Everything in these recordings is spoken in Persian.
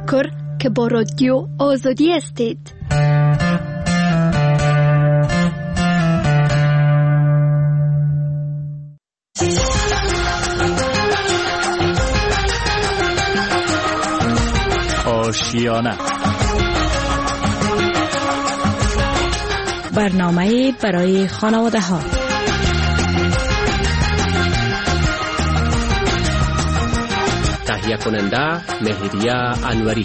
تشکر که با رادیو آزادی هستید. آشیانه، برنامه برای خانواده ها. تهیه کننده مهریه انوری.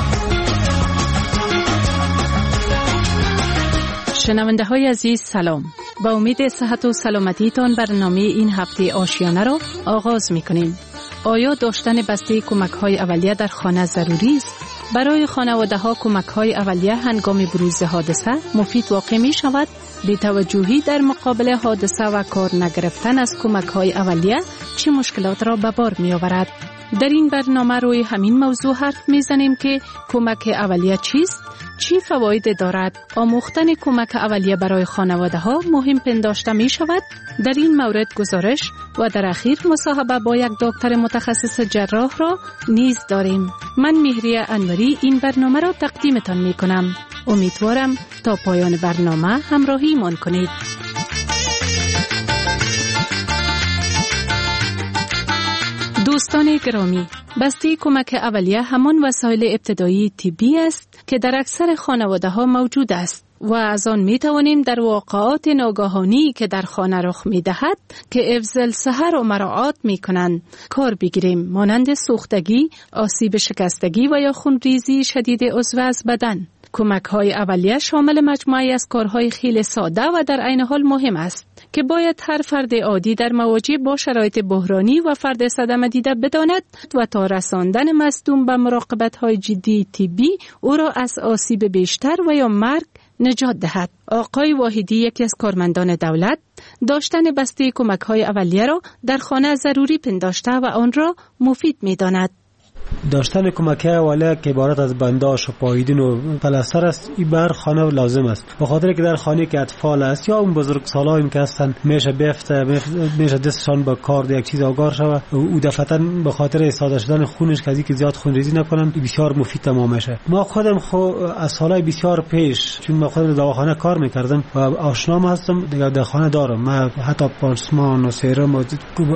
شنونده های عزیز سلام. با امید صحت و سلامتی تان برنامه این هفته آشیانه را آغاز می کنیم. آیا داشتن بسته کمک های اولیه در خانه ضروری است؟ برای خانواده ها کمک های اولیه هنگام بروز حادثه مفید واقع می شود؟ بی‌توجهی در مقابل حادثه و کار نگرفتن از کمک های اولیه چه مشکلات را به بار می آورد؟ در این برنامه روی همین موضوع حرف می زنیم که کمک اولیه چیست؟ چی فواید دارد؟ آموختن کمک اولیه برای خانواده ها مهم پنداشته می شود؟ در این مورد گزارش و در اخیر مصاحبه با یک دکتر متخصص جراح را نیز داریم. من مهریه انوری این برنامه را تقدیمتان می کنم. امیدوارم تا پایان برنامه همراهی من کنید. دوستان گرامی، بسته کمک اولیه همان وسایل ابتدایی طبی است که در اکثر خانواده ها موجود است و از آن می توانیم در واقعات ناگهانی که در خانه رخ می دهد که افضل سحر و مراعات می کنند کار بگیریم، مانند سوختگی، آسیب شکستگی و یا خونریزی شدید عضو از بدن. کمک های اولیه شامل مجموعی از کارهای خیلی ساده و در عین حال مهم است که باید هر فرد عادی در مواجه با شرایط بحرانی و فرد صدمه دیده بداند و تا رساندن مصدوم به مراقبت های جدی طبی او را از آسیب بیشتر و یا مرگ نجات دهد. آقای واحدی، یکی از کارمندان دولت، داشتن بسته کمک های اولیه را در خانه ضروری پنداشته و آن را مفید می داند. داشتن کمک اولیه که عبارت از بنداژ و پاییدن و پلاستر است، این بر خانه لازم است. به خاطر که در خانه که اطفال است یا اون بزرگسالایی که هستن میشه دستشان با کار یک چیز آگار شود او دفعتاً به خاطر استفاده شدن خونش که زیاد خونریزی نکنن، بسیار مفید تمام میشه. ما خودم از سالهای بسیار پیش، چون ما خودم دواخانه کار میکردم و آشنام هستم، دیگه در خانه دارم. من حتی پانسمان و سرم و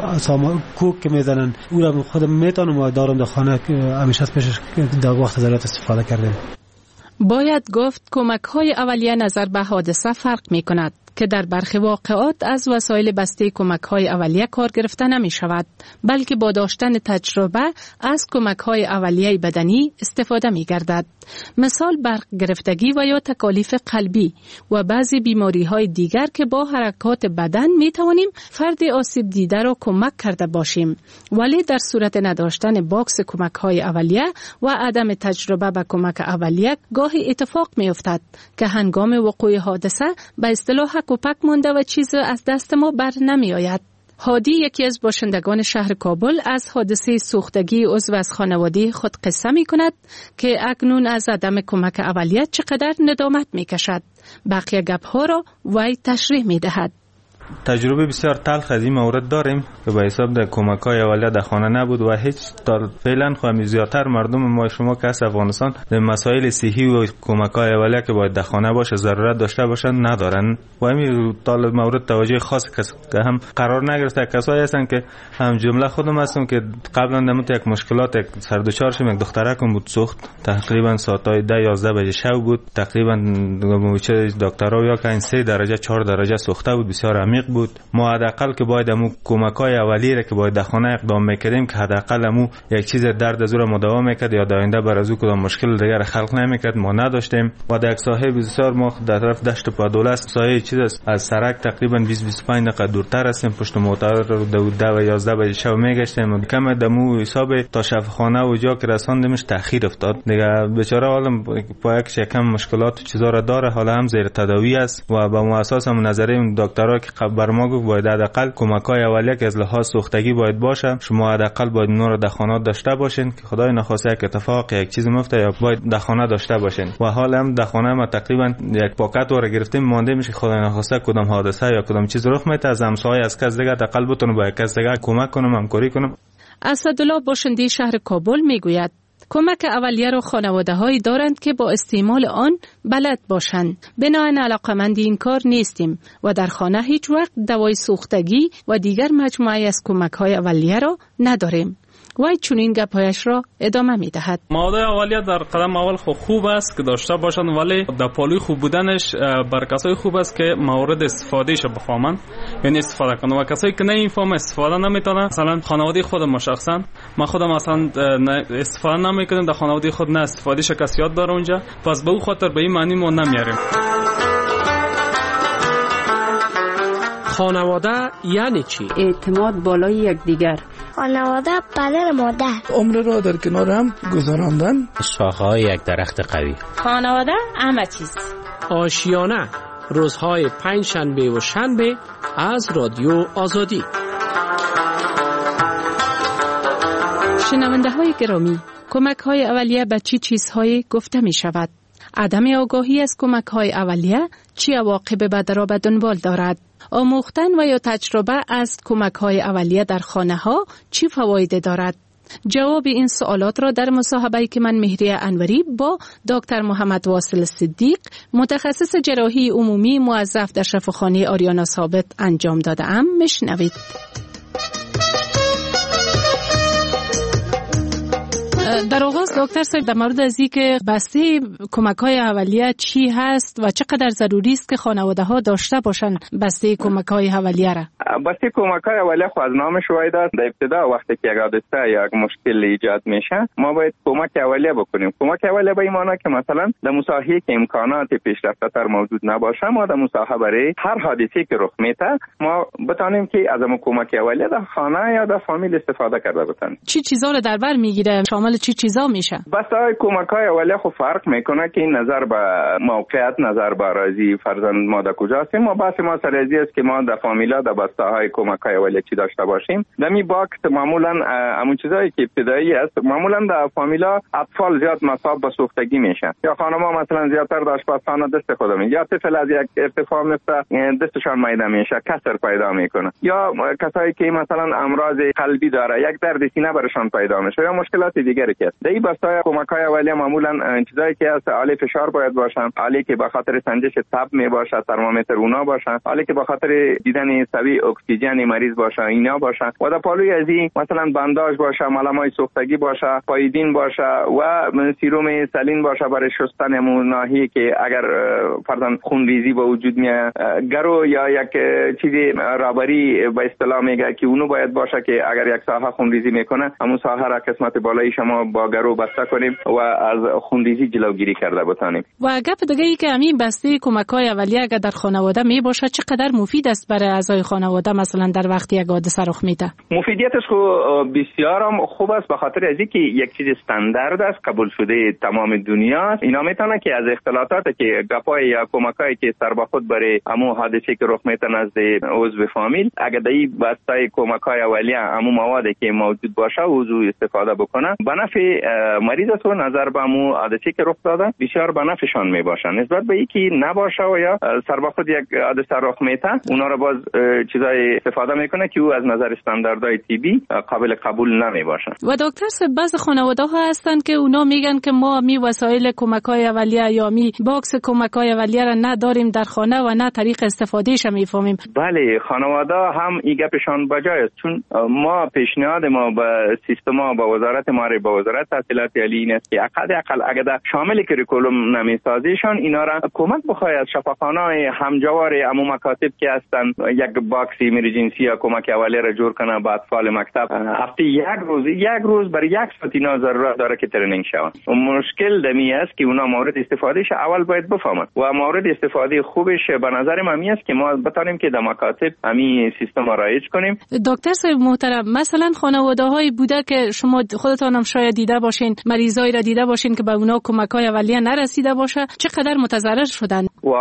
کوک که میزنن او را خودم میتونم و دارم در خانه، همیشه پیشش در وقت ضرورت استفاده کردیم. باید گفت کمک های اولیه نظر به حادثه فرق می کند که در برخی واقعات از وسایل بسته کمک های اولیه کار گرفته نمی شود، بلکه با داشتن تجربه از کمک های اولیه بدنی استفاده می گردد. مثال برق گرفتگی و یا تکالیف قلبی و بعضی بیماری های دیگر که با حرکات بدن می توانیم فرد آسیب دیده را کمک کرده باشیم، ولی در صورت نداشتن باکس کمک های اولیه و عدم تجربه به کمک اولیه گاهی اتفاق می افتد که هنگام وقوع حادثه به اصطلاح کوپک مونده و چیز از دست ما بر نمی آید. هادی، یکی از باشندگان شهر کابل، از حادثه سوختگی عضو از خانواده خود قصه می کند که اکنون از عدم کمک اولیه چقدر ندامت می کشد. بقیه گپ ها را وی تشریح می دهد. تجربه بسیار تلخ از این مورد داریم که به حساب در کمک‌های اولیه در خانه نبود و هیچ تا فعلا خواهیم زیادتر مردم ما شما که از افغانستان در مسائل صحی و کمک‌های اولیه که باید در خانه باشه ضرورت داشته باشن ندارن و همین طالب مورد توجه خاص که هم قرار نگرفته. کسایی هستن که هم جمله خودم هستم که قبلا نمت یک مشکلات سر دچار شدم. یک دخترکم بود سوخت، تقریبا ساعتای 10-11 بجه شب بود، تقریبا دکترها یا که 3 درجه 4 درجه سوخته بود، بسیار عمیق بود. ما حداقل که باید امو کمک‌های اولیه را که باید در خانه اقدام می‌کردیم که حداقل امو یک چیز درد از رو مداوم می‌کرد یا در آینده بر از او کدام مشکل دیگر خلق نمی‌کرد، ما نداشتیم. و در یک ساحه بسیار ما در طرف دشت پادوله ساحه چیز است، از سرک تقریبا 20-25 دقیقه دورتر هستیم. پشت موتور رو 10 و 11 بجه شب می‌گشتیم. کم دمو حساب تا شفاخانه و جا که رساندیمش تأخیر افتاد. دیگه بیچاره حالا با یک شکم مشکلات و چیزا را داره، حالا هم زیر تداوی است و به اساس هم نظریه اون دکترها که بر ما گفت باید حداقل کمک‌های اولیه که از لحاظ سوختگی باید باشه، شما حداقل باید نور رو در خانه داشته باشین که خدای نخواسته یک اتفاق یک چیز میفته یا باید در خانه داشته باشین. و حالا هم در خانه ما تقریبا یک پاکت رو گرفتیم مانده میشه خدای نخواسته کدام حادثه یا کدام چیز رخ میده از همسایه از کس دیگه حداقل بتونم با کس دیگه کمک کنم، همکاری کنم. اسدالله باشنده شهر کابل میگوید کمک اولیه را خانواده‌هایی دارند که با استعمال آن بلد باشند. بنابراین علاقه‌مند این کار نیستیم و در خانه هیچ وقت دوای سوختگی و دیگر مجموعه از کمک‌های اولیه را نداریم. وای چنین گپایش را ادامه می‌دهد. مواد اولیه در قدم اول خوب است که داشته باشند، ولی در پالوی خوب بودنش بر کسای خوب است که مورد استفادهش بفهمند، یعنی استفاده کنند. و کسایی که نمی‌فهمند استفاده نمی‌تونند، مثلا خانواده خودم شخصا ما خودم مثلا استفاده نمی‌کنم، در خانواده خود نه استفادهش کسی یاد داره اونجا، پس به اون خاطر به این معنی ما نمیاریم. خانواده یعنی چی؟ اعتماد بالای یکدیگر. خانواده پدر مادر. عمر را در کنار هم گذراندن. شاخه‌های یک درخت قوی. خانواده همه چیز. آشیانه روزهای 5 شنبه و شنبه از رادیو آزادی. شنونده های گرامی، کمک های اولیه به چی چیزهایی گفته می شود؟ عدم آگاهی از کمک های اولیه چی عواقب بد را به دنبال دارد؟ آموختن و یا تجربه از کمک های اولیه در خانه ها چی فواید دارد؟ جواب این سوالات را در مصاحبه‌ای که من مهریه انوری با دکتر محمد واصل صدیق متخصص جراحی عمومی موظف در شفاخانه آریانا ثابت انجام داده‌ام میشنوید. در آغاز دکتر صاحب در مورد از اینکه بسته کمک‌های اولیه چی هست و چقدر ضروری است که خانواده‌ها داشته باشند بسته کمک‌های اولیه را. بسته کمک‌های اولیه خو از نامش واید است. در ابتدا وقتی که یک حادثه یا یک مشکل ایجاد میشه ما باید کمک اولیه بکنیم. کمک اولیه به این معنی که مثلا در مساحتی که امکانات پیشرفته‌تر موجود نباشه ما در مساحت برای هر حادثه‌ای که رخ میده ما بتونیم که از اون کمک اولیه در خانه یا در فامیل استفاده کرده بتونیم. چی چیزا رو در بر میگیره؟ شامل چی چیزا میشه؟ بسای کمک‌های اولیه خو فرق میکنه که این نظر به موقعیت، نظر به اراضی، فرزند ما در کجا هستیم. ما بحث ما سرازی است که ما در فامیلا در بسته‌های کمک‌های اولیه چی داشته باشیم. در می باکس معمولا همون چیزایی که ابتدایی است معمولا در فامیلا اطفال زیاد مصاب به سوختگی میشن یا خانم‌ها مثلا زیادتر در آشپزخانه دست خودم یا طفل از یک ارتفاع مثلا دستشان میده میشه، کسر پیدا میکنه یا کسایی که مثلا امراض قلبی داره یک درد سینه برشان پیدا میشه یا مشکلات دیگری که در این بسته‌های کمک‌های اولیه معمولا چیزایی که از عالی فشار باید باشن، عالی که به خاطر سنجش تب می باشه، ترمومتر اونا باشن، عالی که به خاطر دیدن سوی اکسیژن مریض باشه اینا باشن و در پالوی از این مثلا بنداژ باشه، ملمای سوختگی باشه، پایدین باشه و سیروم سلین باشه برای شستن همون ناحیه که اگر فرضاً خونریزی به وجود میاد، گرو یا یک چیزی رابری به اصطلاح میگه که اونو باید باشه که اگر یک ساحه خونریزی میکنه همون ساحه را قسمت بالایی شما با گرو بسته کنیم و از خونریزی جلوگیری کرده بتانیم. و گپ دیگه ای که همین بسته کمک‌های اولیه اگر در خانواده می باشه چقدر مفید است برای اعضای خانواده مثلا در وقت یک حادثه رخ میده؟ مفیدیتش بسیار هم خوب است به خاطر از اینکه یک چیز استاندارد است، قبول شده تمام دنیا. اینا میتونه که از اختلاطاتی که گپای یا کمکایی که سر به خود برای همو حادثه که رخ میده نزد عضو فامیل اگر در این بسته کمک‌های اولیه همو موادی که موجود باشه عضو استفاده بکنه به نفع مریض است و نظر به همو حادثه که رخ داده بسیار به نفعشان می باشه نسبت به اینکه نباشه و یا سر به خود یک حادثه رخ میده اونا رو باز چیزای استفاده میکنه که او از نظر استانداردهای طبی قابل قبول نمی باشه. و دکتر صاحب بعض خانواده ها هستند که اونا میگن که ما می وسایل کمک‌های اولیه یا می باکس کمک‌های اولیه را نداریم در خانه و نه طریق استفادهش میفهمیم. بله خانواده هم این گپشان بجای است چون ما پیشنهاد ما به سیستم با وزارت مالی با وزارت تحصیلات عالی این است که اقل اگر شامل کریکولوم نمیسازیشان اینا را کمک بخواهد از شفاخانه‌های همجوار عموم مکاتب که هستند یک باکس ایمرجنسی یا کمک اولیه را جور کنه با اطفال مکتب هفته یک روز برای یک ساعت اینا ضرورت داره که ترنینگ شون. مشکل دمی است که اونا مورد استفادهش اول باید بفهمن و مورد استفاده خوبش به نظر من می است که ما بتونیم که در مکاتب همین سیستم را رایج کنیم. دکتر صاحب محترم مثلا خانواده‌های بوده که شما خودتان هم شاید دیده باشین مریضایی را دیده باشین که به اونا کمک‌های اولیه نرسیده باشه چقدر متضرر شدن؟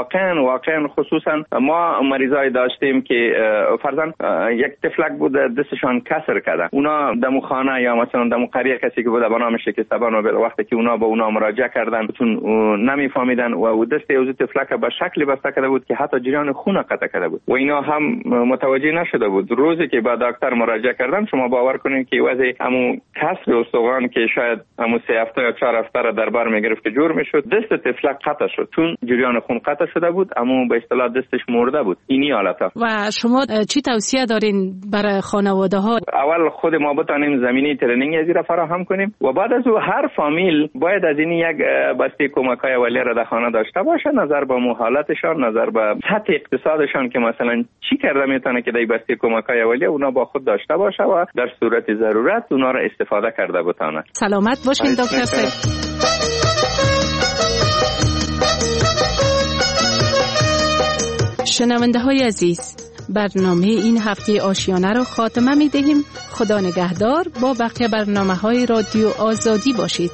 واقعا خصوصا ما مریضای داشتیم که فرضاً یک تفلک بود دستشان کسر کرده اونا دمو خانه یا مثلا دمو قریه کسی که بود به نام شکسته بنا وقتی که اونا به اونا مراجعه کردن چون نمیفهمیدن و دست یوز تفلک به شکلی بسته کرده بود که حتی جریان خون قطع کرده بود و اینا هم متوجه نشده بود. روزی که با دکتر مراجعه کردن شما باور کنین که وضع همون کسر استخوان هم که شاید همون 3 هفته یا 4 هفته را در بر میگرفت که جور میشد، دست طفلک قطع شد چون جریان خون قطع شده بود، اما به اصطلاح دستش مرده بود. اینی حالتا. و شما چی توصیه دارین برای خانواده ها؟ اول خود ما بتانیم زمینه ترنینگ از را فراهم کنیم و بعد از او هر فامیل باید از این یک بسته کمک‌های اولیه را در خانه داشته باشه، نظر به حالتشان، نظر به سطح اقتصادشان که مثلا چی کرده میتونه که در بسته کمک‌های اولیه اونا با خود داشته باشه و در صورت ضرورت اونا را استفاده کرده بتونه. سلامت باشین دکتر صاحب. شنونده های عزیز، برنامه این هفته آشیانه را خاتمه می دهیم. خدا نگهدار. با بقیه برنامه های رادیو آزادی باشید.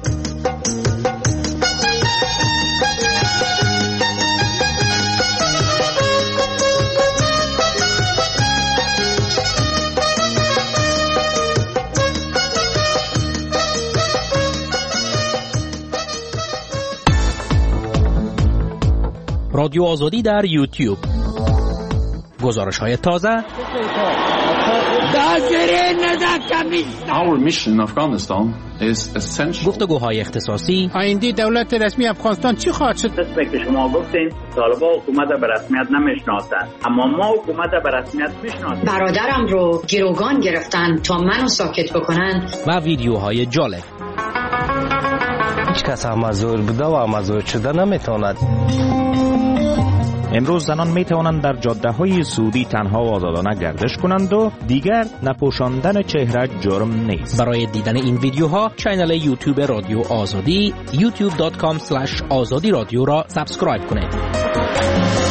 رادیو آزادی در یوتیوب. گزارش‌های تازه. Our mission in Afghanistan is essential. گفتگوهای اختصاصی. آینده دولت رسمی افغانستان چی خواهد شد؟ دسته که شما گفتین طالبان حکومت به رسمیت نمیشناسند، اما ما حکومت به رسمیت میشناسیم. برادرم رو گروگان گرفتن تا منو ساکت بکنن. و ویدیوهای جالب. هیچ کس مزور بوده و مزور شده نمیتواند. امروز زنان می توانند در جاده‌های سعودی تنها و آزادانه گردش کنند و دیگر نپوشاندن چهره جرم نیست. برای دیدن این ویدیوها کانال یوتیوب رادیو آزادی youtube.com/azadi radio را سابسکرایب کنید.